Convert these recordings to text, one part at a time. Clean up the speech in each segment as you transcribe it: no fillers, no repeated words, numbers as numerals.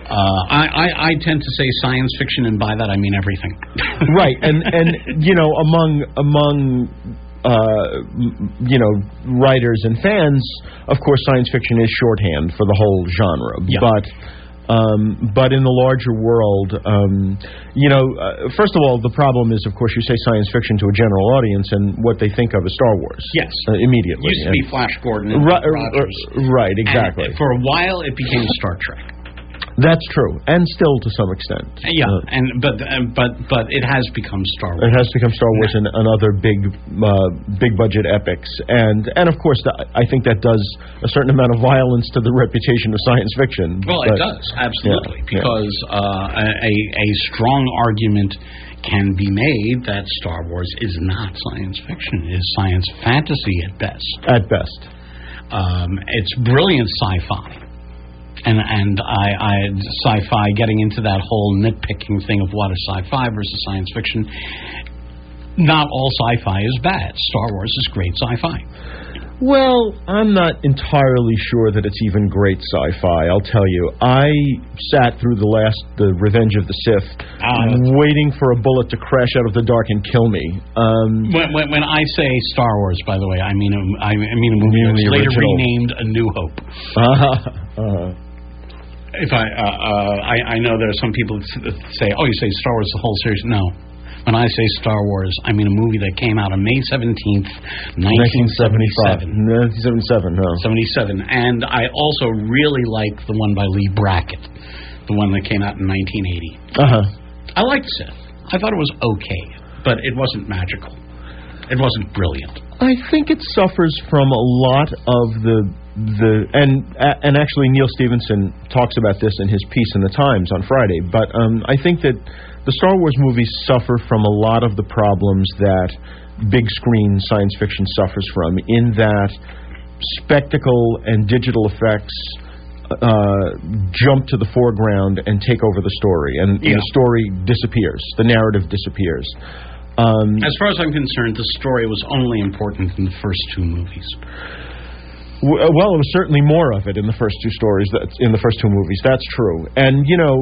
I tend to say science fiction, and by that I mean everything. Right, and you know, among writers and fans, of course, science fiction is shorthand for the whole genre. Yeah. But in the larger world, first of all, the problem is, of course, you say science fiction to a general audience, and what they think of is Star Wars. Yes. Immediately. Used to be Flash Gordon and Rogers. Right, exactly. And for a while, it became Star Trek. That's true, and still to some extent. Yeah, but it has become Star Wars. It has become Star Wars and other big budget epics, and of course, I think that does a certain amount of violence to the reputation of science fiction. Well, it does, absolutely, because a strong argument can be made that Star Wars is not science fiction; it is science fantasy at best. At best, it's brilliant sci-fi. And sci-fi, getting into that whole nitpicking thing of what is sci-fi versus science fiction, not all sci-fi is bad. Star Wars is great sci-fi. Well, I'm not entirely sure that it's even great sci-fi, I'll tell you. I sat through the Revenge of the Sith, waiting for a bullet to crash out of the dark and kill me. When I say Star Wars, by the way, I mean a movie that was later renamed A New Hope. If I know there are some people that say, oh, you say Star Wars the whole series. No. When I say Star Wars, I mean a movie that came out on May 17th, 1977. 1977, no. 77. And I also really like the one by Lee Brackett, the one that came out in 1980. I liked Sith. I thought it was okay, but it wasn't magical. It wasn't brilliant. I think it suffers from a lot of and actually Neil Stephenson talks about this in his piece in the Times on Friday, but I think that the Star Wars movies suffer from a lot of the problems that big screen science fiction suffers from, in that spectacle and digital effects jump to the foreground and take over the story, and the story disappears, the narrative disappears. As far as I'm concerned, the story was only important in the first two movies. Well, it was certainly more of it in the first two movies. That's true. And,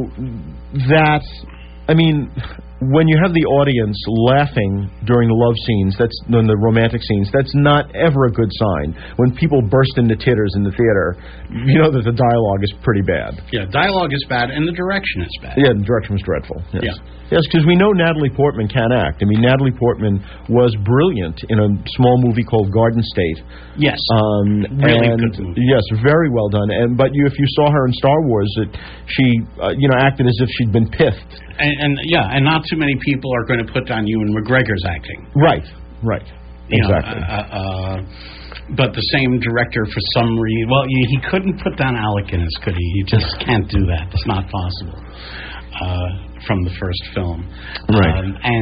when you have the audience laughing during the love scenes, the romantic scenes, that's not ever a good sign. When people burst into titters in the theater, you know that the dialogue is pretty bad. Yeah, dialogue is bad, and the direction is bad. Yeah, the direction was dreadful. Yes. Yeah. Yes, because we know Natalie Portman can act. I mean, Natalie Portman was brilliant in a small movie called Garden State. Yes, really good movie. Yes, very well done. But if you saw her in Star Wars, she acted as if she'd been pithed. And not too many people are going to put down Ewan McGregor's acting. Right, exactly. But the same director, for some reason, he couldn't put down Alec Guinness, could he? He just can't do that. It's not possible. From the first film. Right.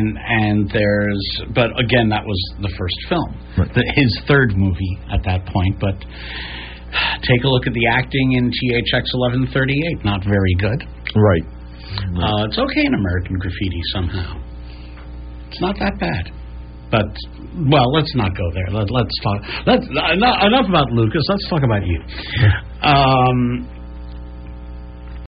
But again, that was the first film. Right. His third movie at that point, but take a look at the acting in THX 1138, not very good. Right. It's okay in American Graffiti somehow. It's not that bad. But, let's not go there. Let's talk. Enough about Lucas. Let's talk about you.